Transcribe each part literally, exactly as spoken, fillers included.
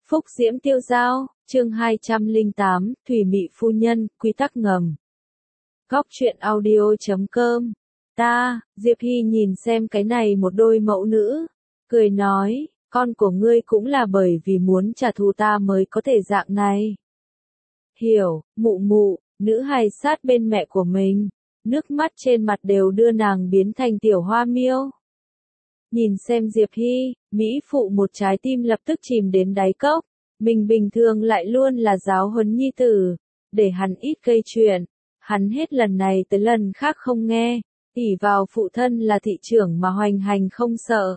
Phúc Diễm Tiêu Dao, chương hai trăm lẻ tám, Thủy Mị Phu Nhân, Quy tắc ngầm. Góc truyện audio chấm com. Ta, Diệp Hy nhìn xem cái này một đôi mẫu nữ, cười nói, con của ngươi cũng là bởi vì muốn trả thù ta mới có thể dạng này. Hiểu, mụ mụ, nữ hài sát bên mẹ của mình, nước mắt trên mặt đều đưa nàng biến thành tiểu hoa miêu. Nhìn xem Diệp Hy, Mỹ phụ một trái tim lập tức chìm đến đáy cốc, mình bình thường lại luôn là giáo huấn nhi tử, để hắn ít gây chuyện, hắn hết lần này tới lần khác không nghe, ỷ vào phụ thân là thị trưởng mà hoành hành không sợ.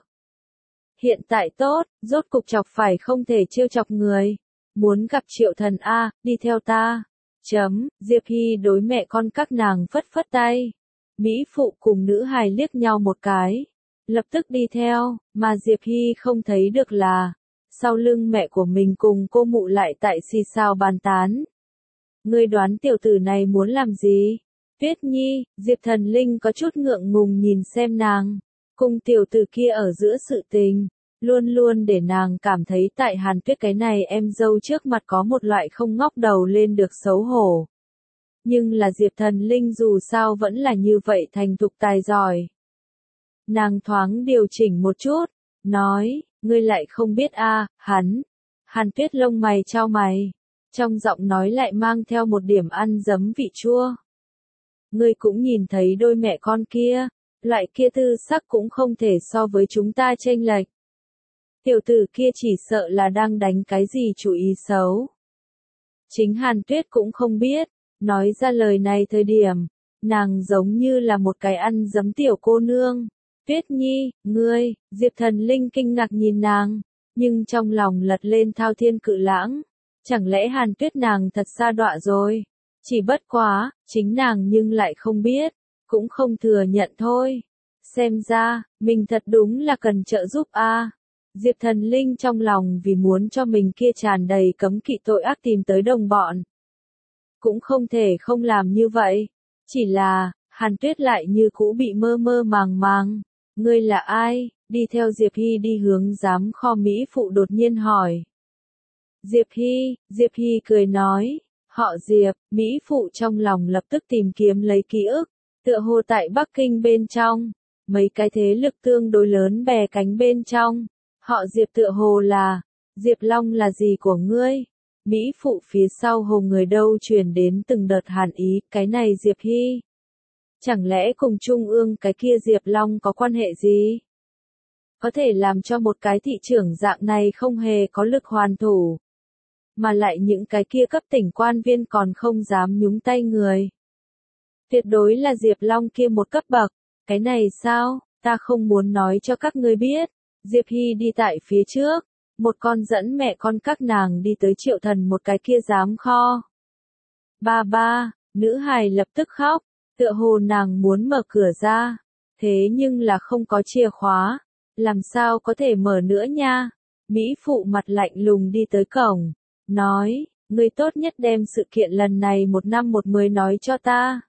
Hiện tại tốt, rốt cục chọc phải không thể trêu chọc người, muốn gặp Triệu Thần A, đi theo ta. Chấm, Diệp Hy đối mẹ con các nàng phất phất tay, Mỹ phụ cùng nữ hài liếc nhau một cái. Lập tức đi theo, mà Diệp Hy không thấy được là, sau lưng mẹ của mình cùng cô mụ lại tại xì xào bàn tán. Ngươi đoán tiểu tử này muốn làm gì? Tuyết Nhi, Diệp Thần Linh có chút ngượng ngùng nhìn xem nàng, cùng tiểu tử kia ở giữa sự tình, luôn luôn để nàng cảm thấy tại Hàn Tuyết cái này em dâu trước mặt có một loại không ngóc đầu lên được xấu hổ. Nhưng là Diệp Thần Linh dù sao vẫn là như vậy thành thục tài giỏi. Nàng thoáng điều chỉnh một chút, nói, ngươi lại không biết a, à, hắn. Hàn Tuyết lông mày chau mày, trong giọng nói lại mang theo một điểm ăn dấm vị chua. Ngươi cũng nhìn thấy đôi mẹ con kia, loại kia tư sắc cũng không thể so với chúng ta chênh lệch. Tiểu tử kia chỉ sợ là đang đánh cái gì chủ ý xấu. Chính Hàn Tuyết cũng không biết, nói ra lời này thời điểm, nàng giống như là một cái ăn dấm tiểu cô nương. Tuyết Nhi, ngươi, Diệp Thần Linh kinh ngạc nhìn nàng, nhưng trong lòng lật lên thao thiên cự lãng. Chẳng lẽ Hàn Tuyết nàng thật sa đọa rồi? Chỉ bất quá, chính nàng nhưng lại không biết, cũng không thừa nhận thôi. Xem ra, mình thật đúng là cần trợ giúp a. À. Diệp Thần Linh trong lòng vì muốn cho mình kia tràn đầy cấm kỵ tội ác tìm tới đồng bọn. Cũng không thể không làm như vậy. Chỉ là, Hàn Tuyết lại như cũ bị mơ mơ màng màng. Ngươi là ai? Đi theo Diệp Hy đi hướng giám kho Mỹ phụ đột nhiên hỏi. Diệp Hy, Diệp Hy cười nói, họ Diệp, Mỹ phụ trong lòng lập tức tìm kiếm lấy ký ức, tựa hồ tại Bắc Kinh bên trong, mấy cái thế lực tương đối lớn bè cánh bên trong, họ Diệp tựa hồ là, Diệp Long là gì của ngươi? Mỹ phụ phía sau hồ người đâu truyền đến từng đợt hàn ý, cái này Diệp Hy. Chẳng lẽ cùng Trung ương cái kia Diệp Long có quan hệ gì? Có thể làm cho một cái thị trưởng dạng này không hề có lực hoàn thủ. Mà lại những cái kia cấp tỉnh quan viên còn không dám nhúng tay người. Tuyệt đối là Diệp Long kia một cấp bậc. Cái này sao? Ta không muốn nói cho các ngươi biết. Diệp Hy đi tại phía trước. Một con dẫn mẹ con các nàng đi tới Triệu Thần một cái kia giám kho. Ba ba, nữ hài lập tức khóc. Tựa hồ nàng muốn mở cửa ra, thế nhưng là không có chìa khóa, làm sao có thể mở nữa nha. Mỹ phụ mặt lạnh lùng đi tới cổng, nói, ngươi tốt nhất đem sự kiện lần này một năm một mười nói cho ta.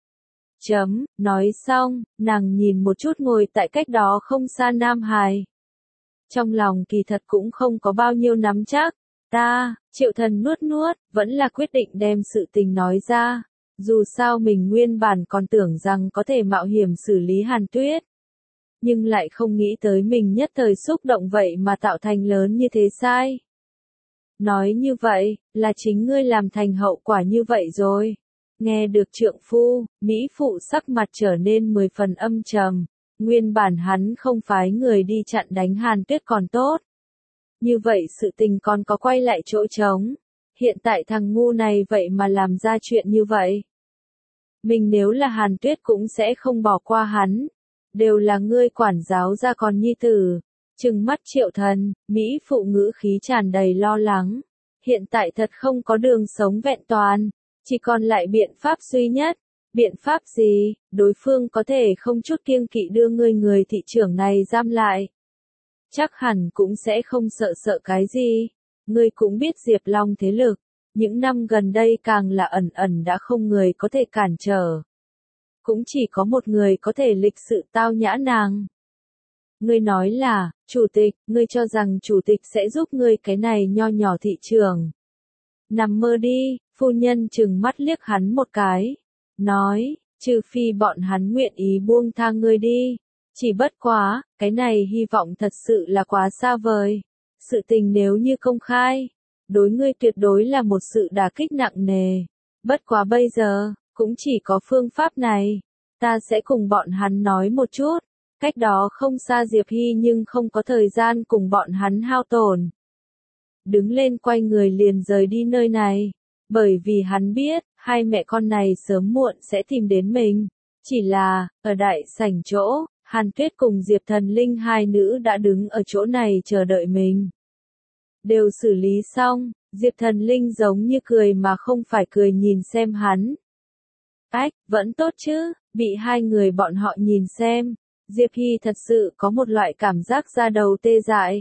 Chấm, nói xong, nàng nhìn một chút ngồi tại cách đó không xa Nam Hải. Trong lòng kỳ thật cũng không có bao nhiêu nắm chắc, ta, Triệu Thần nuốt nuốt, vẫn là quyết định đem sự tình nói ra. Dù sao mình nguyên bản còn tưởng rằng có thể mạo hiểm xử lý Hàn Tuyết. Nhưng lại không nghĩ tới mình nhất thời xúc động vậy mà tạo thành lớn như thế sai. Nói như vậy, là chính ngươi làm thành hậu quả như vậy rồi. Nghe được trượng phu, Mỹ phụ sắc mặt trở nên mười phần âm trầm. Nguyên bản hắn không phái người đi chặn đánh Hàn Tuyết còn tốt. Như vậy sự tình còn có quay lại chỗ trống. Hiện tại thằng ngu này vậy mà làm ra chuyện như vậy. Mình nếu là Hàn Tuyết cũng sẽ không bỏ qua hắn. Đều là ngươi quản giáo ra con nhi tử. Trừng mắt Triệu Thần, Mỹ phụ ngữ khí tràn đầy lo lắng. Hiện tại thật không có đường sống vẹn toàn. Chỉ còn lại biện pháp duy nhất. Biện pháp gì? Đối phương có thể không chút kiêng kỵ đưa ngươi người thị trưởng này giam lại. Chắc hẳn cũng sẽ không sợ sợ cái gì. Ngươi cũng biết Diệp Long thế lực. Những năm gần đây càng là ẩn ẩn đã không người có thể cản trở. Cũng chỉ có một người có thể lịch sự tao nhã nàng. Ngươi nói là, chủ tịch, ngươi cho rằng chủ tịch sẽ giúp ngươi cái này nho nhỏ thị trường. Nằm mơ đi, phu nhân trừng mắt liếc hắn một cái. Nói, trừ phi bọn hắn nguyện ý buông tha ngươi đi. Chỉ bất quá, cái này hy vọng thật sự là quá xa vời. Sự tình nếu như công khai, đối ngươi tuyệt đối là một sự đả kích nặng nề. Bất quá bây giờ, cũng chỉ có phương pháp này. Ta sẽ cùng bọn hắn nói một chút. Cách đó không xa Diệp Hy nhưng không có thời gian cùng bọn hắn hao tổn. Đứng lên quay người liền rời đi nơi này. Bởi vì hắn biết, hai mẹ con này sớm muộn sẽ tìm đến mình. Chỉ là, ở đại sảnh chỗ, Hàn Tuyết cùng Diệp Thần Linh hai nữ đã đứng ở chỗ này chờ đợi mình. Đều xử lý xong, Diệp Thần Linh giống như cười mà không phải cười nhìn xem hắn. Ách, vẫn tốt chứ, bị hai người bọn họ nhìn xem. Diệp Hy thật sự có một loại cảm giác da đầu tê dại.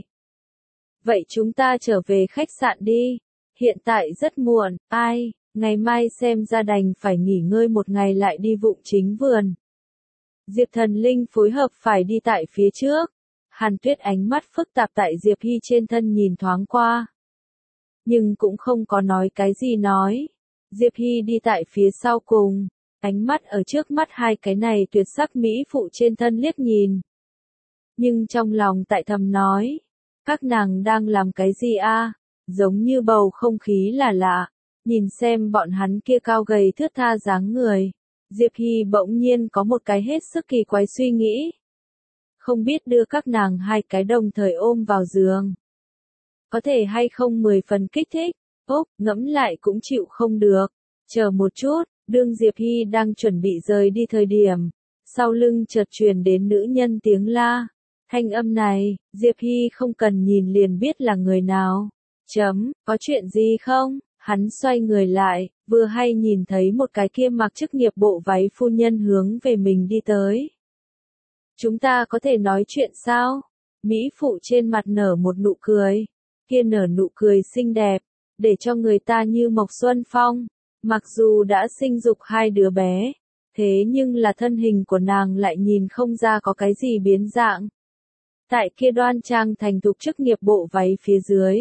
Vậy chúng ta trở về khách sạn đi. Hiện tại rất muộn, ai, ngày mai xem ra đành phải nghỉ ngơi một ngày lại đi vụng chính vườn. Diệp Thần Linh phối hợp phải đi tại phía trước. Hàn Tuyết ánh mắt phức tạp tại Diệp Hy trên thân nhìn thoáng qua. Nhưng cũng không có nói cái gì nói. Diệp Hy đi tại phía sau cùng. Ánh mắt ở trước mắt hai cái này tuyệt sắc mỹ phụ trên thân liếc nhìn. Nhưng trong lòng tại thầm nói. Các nàng đang làm cái gì a? Giống như bầu không khí là lạ. Nhìn xem bọn hắn kia cao gầy thướt tha dáng người. Diệp Hy bỗng nhiên có một cái hết sức kỳ quái suy nghĩ. Không biết đưa các nàng hai cái đồng thời ôm vào giường. Có thể hay không mười phần kích thích. Ốc, ngẫm lại cũng chịu không được. Chờ một chút, đương Diệp Hy đang chuẩn bị rời đi thời điểm. Sau lưng chợt truyền đến nữ nhân tiếng la. Thanh âm này, Diệp Hy không cần nhìn liền biết là người nào. Chấm, có chuyện gì không? Hắn xoay người lại, vừa hay nhìn thấy một cái kia mặc chức nghiệp bộ váy phu nhân hướng về mình đi tới. Chúng ta có thể nói chuyện sao? Mỹ phụ trên mặt nở một nụ cười. Kia nở nụ cười xinh đẹp, để cho người ta như Mộc Xuân Phong. Mặc dù đã sinh dục hai đứa bé, thế nhưng là thân hình của nàng lại nhìn không ra có cái gì biến dạng. Tại kia đoan trang thành thục chức nghiệp bộ váy phía dưới.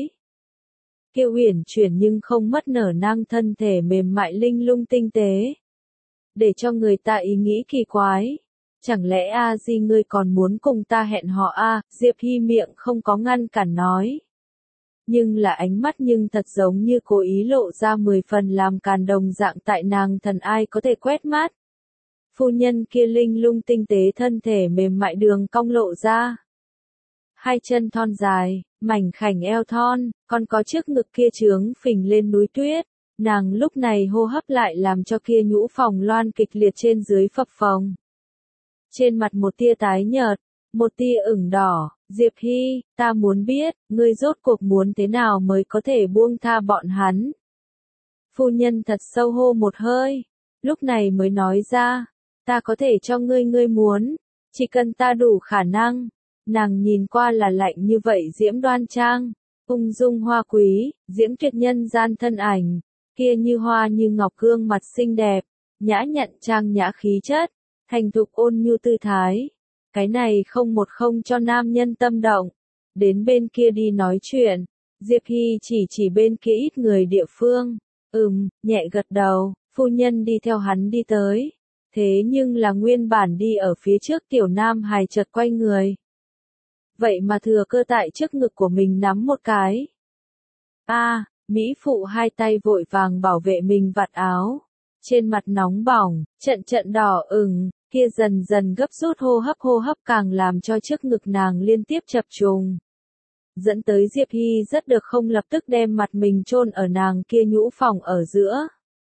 Kia uyển chuyển nhưng không mất nở nang thân thể mềm mại linh lung tinh tế. Để cho người ta ý nghĩ kỳ quái. Chẳng lẽ a di ngươi còn muốn cùng ta hẹn hò a? Diệp Hy miệng không có ngăn cản nói. Nhưng là ánh mắt nhưng thật giống như cố ý lộ ra mười phần làm càn đồng dạng tại nàng thần ai có thể quét mắt. Phu nhân kia linh lung tinh tế thân thể mềm mại đường cong lộ ra. Hai chân thon dài, mảnh khảnh eo thon, còn có chiếc ngực kia trướng phình lên núi tuyết. Nàng lúc này hô hấp lại làm cho kia nhũ phòng loan kịch liệt trên dưới phập phồng. Trên mặt một tia tái nhợt, một tia ửng đỏ, Diệp Hy, ta muốn biết, ngươi rốt cuộc muốn thế nào mới có thể buông tha bọn hắn. Phu nhân thật sâu hô một hơi, lúc này mới nói ra, ta có thể cho ngươi ngươi muốn, chỉ cần ta đủ khả năng. Nàng nhìn qua là lạnh như vậy diễm đoan trang, ung dung hoa quý, diễm tuyệt nhân gian thân ảnh, kia như hoa như ngọc gương mặt xinh đẹp, nhã nhặn trang nhã khí chất, thành thục ôn nhu tư thái. Cái này không một không cho nam nhân tâm động. Đến bên kia đi nói chuyện, Diệp Hy chỉ chỉ bên kia ít người địa phương. Ừm, nhẹ gật đầu, phu nhân đi theo hắn đi tới. Thế nhưng là nguyên bản đi ở phía trước tiểu nam hài chợt quay người. Vậy mà thừa cơ tại trước ngực của mình nắm một cái. A, à, Mỹ phụ hai tay vội vàng bảo vệ mình vạt áo. Trên mặt nóng bỏng, trận trận đỏ ửng, kia dần dần gấp rút hô hấp hô hấp càng làm cho trước ngực nàng liên tiếp chập trùng. Dẫn tới Diệp Hy rất được không lập tức đem mặt mình chôn ở nàng kia nhũ phòng ở giữa.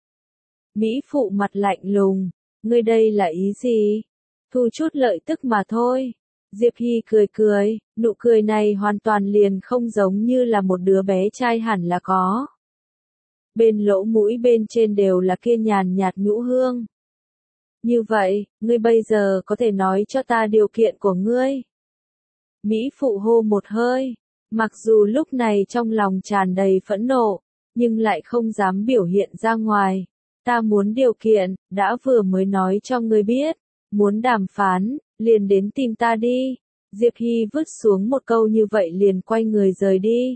Mỹ phụ mặt lạnh lùng, ngươi đây là ý gì? Thu chút lợi tức mà thôi. Diệp Hy cười cười, nụ cười này hoàn toàn liền không giống như là một đứa bé trai hẳn là có. Bên lỗ mũi bên trên đều là kia nhàn nhạt nhũ hương. Như vậy, ngươi bây giờ có thể nói cho ta điều kiện của ngươi. Mỹ phụ hô một hơi, mặc dù lúc này trong lòng tràn đầy phẫn nộ, nhưng lại không dám biểu hiện ra ngoài. Ta muốn điều kiện, đã vừa mới nói cho ngươi biết, muốn đàm phán, liền đến tìm ta đi. Diệp Hy vứt xuống một câu như vậy liền quay người rời đi.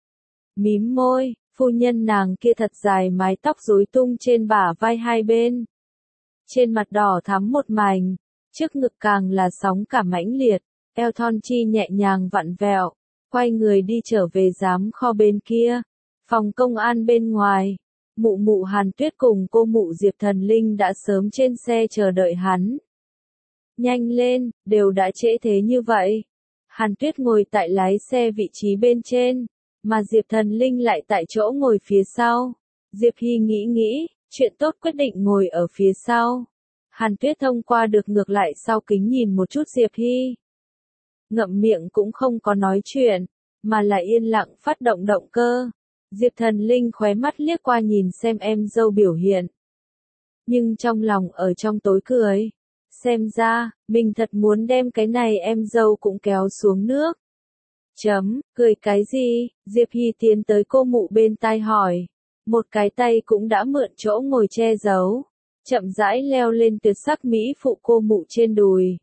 Mím môi, phu nhân nàng kia thật dài mái tóc rối tung trên bả vai hai bên. Trên mặt đỏ thắm một mảnh, trước ngực càng là sóng cả mãnh liệt, eo thon chi nhẹ nhàng vặn vẹo, quay người đi trở về giám kho bên kia. Phòng công an bên ngoài, mụ mụ Hàn Tuyết cùng cô mụ Diệp Thần Linh đã sớm trên xe chờ đợi hắn. Nhanh lên, đều đã trễ thế như vậy. Hàn Tuyết ngồi tại lái xe vị trí bên trên, mà Diệp Thần Linh lại tại chỗ ngồi phía sau. Diệp Hy nghĩ nghĩ, chuyện tốt quyết định ngồi ở phía sau. Hàn Tuyết thông qua được ngược lại sau kính nhìn một chút Diệp Hy. Ngậm miệng cũng không có nói chuyện, mà là yên lặng phát động động cơ. Diệp Thần Linh khóe mắt liếc qua nhìn xem em dâu biểu hiện. Nhưng trong lòng ở trong tối cười. Xem ra, mình thật muốn đem cái này em dâu cũng kéo xuống nước. Chấm, cười cái gì? Diệp Hy tiến tới cô mụ bên tai hỏi. Một cái tay cũng đã mượn chỗ ngồi che giấu. Chậm rãi leo lên tuyệt sắc mỹ phụ cô mụ trên đùi.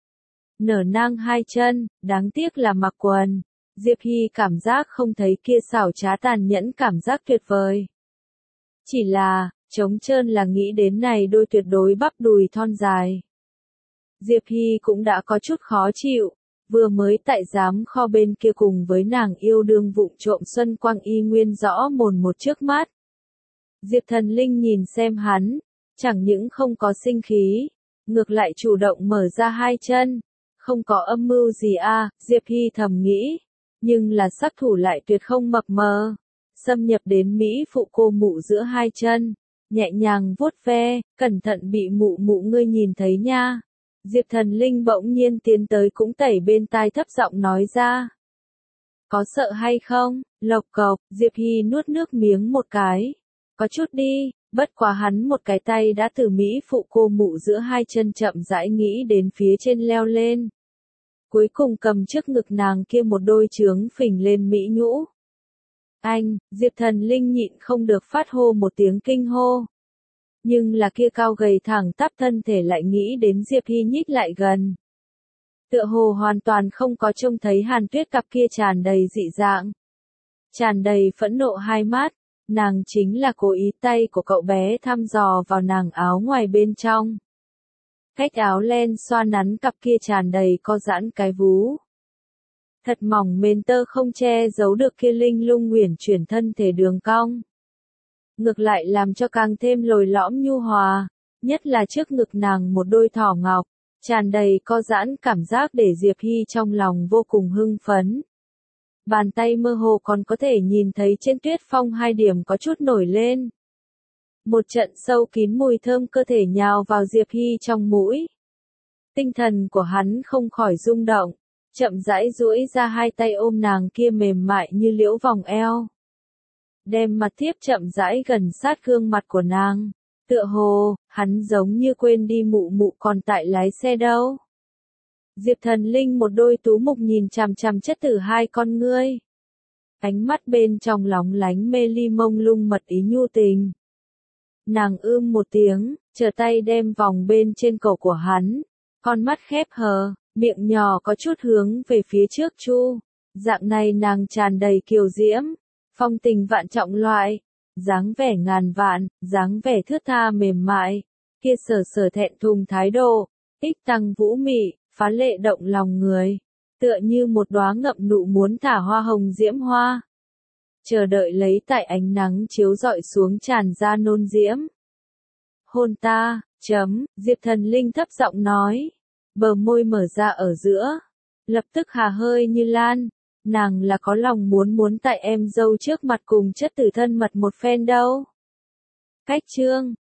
Nở nang hai chân, đáng tiếc là mặc quần. Diệp Hy cảm giác không thấy kia xảo trá tàn nhẫn cảm giác tuyệt vời. Chỉ là, trống trơn là nghĩ đến này đôi tuyệt đối bắp đùi thon dài. Diệp Hy cũng đã có chút khó chịu, vừa mới tại giám kho bên kia cùng với nàng yêu đương vụng trộm Xuân Quang y nguyên rõ mồn một trước mắt. Diệp Thần Linh nhìn xem hắn, chẳng những không có sinh khí, ngược lại chủ động mở ra hai chân, không có âm mưu gì a, Diệp Hy thầm nghĩ, nhưng là sắc thủ lại tuyệt không mập mờ, xâm nhập đến mỹ phụ cô mụ giữa hai chân, nhẹ nhàng vuốt ve, cẩn thận bị mụ mụ ngươi nhìn thấy nha. Diệp Thần Linh bỗng nhiên tiến tới cũng tẩy bên tai thấp giọng nói ra. Có sợ hay không? Lộc cộc, Diệp Hy nuốt nước miếng một cái. Có chút đi, bất quá hắn một cái tay đã từ mỹ phụ cô mụ giữa hai chân chậm rãi nghĩ đến phía trên leo lên. Cuối cùng cầm trước ngực nàng kia một đôi trướng phình lên mỹ nhũ. Anh, Diệp Thần Linh nhịn không được phát hô một tiếng kinh hô. Nhưng là kia cao gầy thẳng tắp thân thể lại nghĩ đến Diệp Hy nhích lại gần. Tựa hồ hoàn toàn không có trông thấy Hàn Tuyết cặp kia tràn đầy dị dạng. Tràn đầy phẫn nộ hai mắt, nàng chính là cố ý tay của cậu bé thăm dò vào nàng áo ngoài bên trong. Cách áo len xoa nắn cặp kia tràn đầy co giãn cái vú. Thật mỏng mền tơ không che giấu được kia linh lung uyển chuyển thân thể đường cong. Ngược lại làm cho càng thêm lồi lõm nhu hòa, nhất là trước ngực nàng một đôi thỏ ngọc, tràn đầy co giãn cảm giác để Diệp Hy trong lòng vô cùng hưng phấn. Bàn tay mơ hồ còn có thể nhìn thấy trên tuyết phong hai điểm có chút nổi lên. Một trận sâu kín mùi thơm cơ thể nhào vào Diệp Hy trong mũi. Tinh thần của hắn không khỏi rung động, chậm rãi duỗi ra hai tay ôm nàng kia mềm mại như liễu vòng eo. Đem mặt tiếp chậm rãi gần sát gương mặt của nàng. Tựa hồ, hắn giống như quên đi mụ mụ còn tại lái xe đâu. Diệp Thần Linh một đôi tú mục nhìn chằm chằm chất tử hai con ngươi. Ánh mắt bên trong lóng lánh mê ly mông lung mật ý nhu tình. Nàng ưm một tiếng, trở tay đem vòng bên trên cổ của hắn. Con mắt khép hờ, miệng nhỏ có chút hướng về phía trước chu. Dạng này nàng tràn đầy kiều diễm. Phong tình vạn trọng loại, dáng vẻ ngàn vạn, dáng vẻ thướt tha mềm mại, kia sở sở thẹn thùng thái độ, ích tăng vũ mị, phá lệ động lòng người, tựa như một đóa ngậm nụ muốn thả hoa hồng diễm hoa. Chờ đợi lấy tại ánh nắng chiếu rọi xuống tràn ra nôn diễm. Hôn ta, chấm, Diệp Thần Linh thấp giọng nói, bờ môi mở ra ở giữa, lập tức hà hơi như lan. Nàng là có lòng muốn muốn tại em dâu trước mặt cùng chất tử thân mật một phen đâu. Cách chương